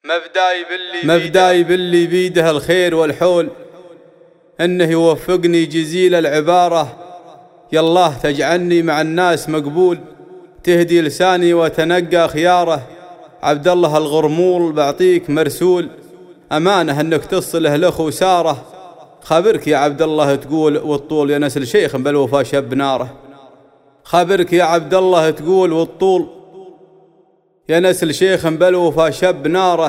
مبداي باللي بيده الخير والحول، انه يوفقني جزيل العبارة. يالله تجعلني مع الناس مقبول، تهدي لساني وتنقى خياره. عبد الله الغرمول بعطيك مرسول، امانه انك تصله لاخو ساره. خابرك يا عبد الله تقول والطول، يا نسل شيخ بالوفا شب ناره. خابرك يا عبد الله تقول والطول، يا نسل شيخ بالوفا شب ناره.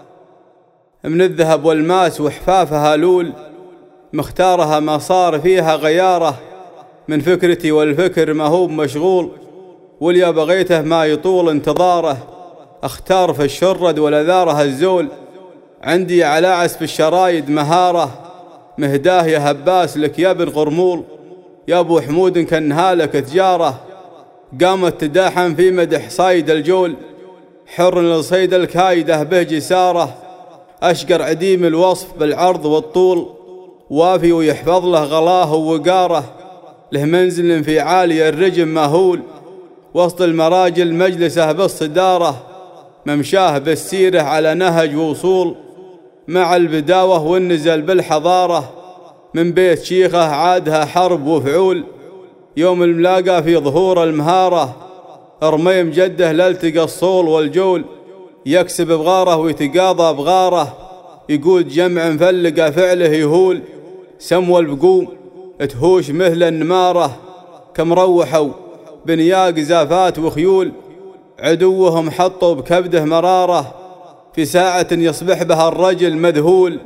من الذهب والماس وحفافها لول، مختارها ما صار فيها غياره. من فكرتي والفكر ما هو مشغول، واليا بغيته ما يطول انتظاره. اختار في الشرد ولذاره الزول، عندي على عسف الشرايد مهاره. مهداه يا هباس لك يا ابن غرمول، يا ابو حمود كنهالك تجاره. قامت تداحم في مدح صيد الجول، حر لصيد الكايده به جساره. اشقر عديم الوصف بالعرض والطول، وافي ويحفظ له غلاه ووقاره. له منزل في عالي الرجم مهول، وسط المراجل مجلسه بالصداره. ممشاه بالسيره على نهج وصول، مع البداوه والنزل بالحضاره. من بيت شيخه عادها حرب وفعول، يوم الملاقى في ظهور المهاره. رميم جده لالتقى الصول والجول، يكسب بغاره ويتقاضى بغاره. يقول جمع مفلقه فعله يهول، سمو البقوم تهوش مثل النماره. كم روحوا بنياق زافات وخيول، عدوهم حطوا بكبده مراره. في ساعة يصبح بها الرجل مذهول،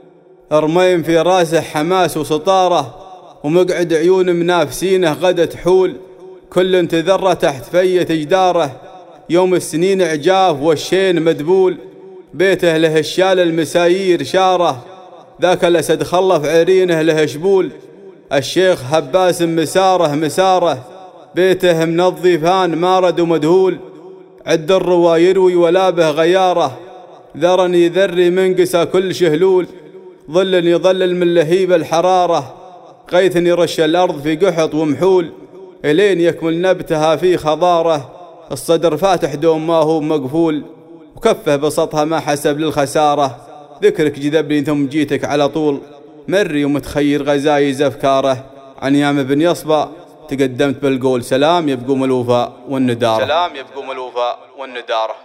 رميم في راسه حماس وسطاره. ومقعد عيون منافسينه غدا تحول، كل تذره تحت فية جداره. يوم السنين عجاف والشين مدبول، بيته له الشال المسايير شاره. ذاك الأسد خلف عرينه له شبول، الشيخ هباس مساره. بيته منظفان مارد ومدهول، عد الروا يروي ولا به غياره. ذرني ذري منقسى كل شهلول، ظل يظلل من لهيب الحرارة. غيث يرش الأرض في قحط ومحول، إلين يكمل نبتها في خضاره. الصدر فاتح دوم ما هو مقفول، وكفه بسطها ما حسب للخسارة. ذكرك جذبني ثم جيتك على طول، مري ومتخير غزايز أفكاره. عن يام بن يصبى تقدمت بالقول، سلام يبقوم الوفاء والندارة.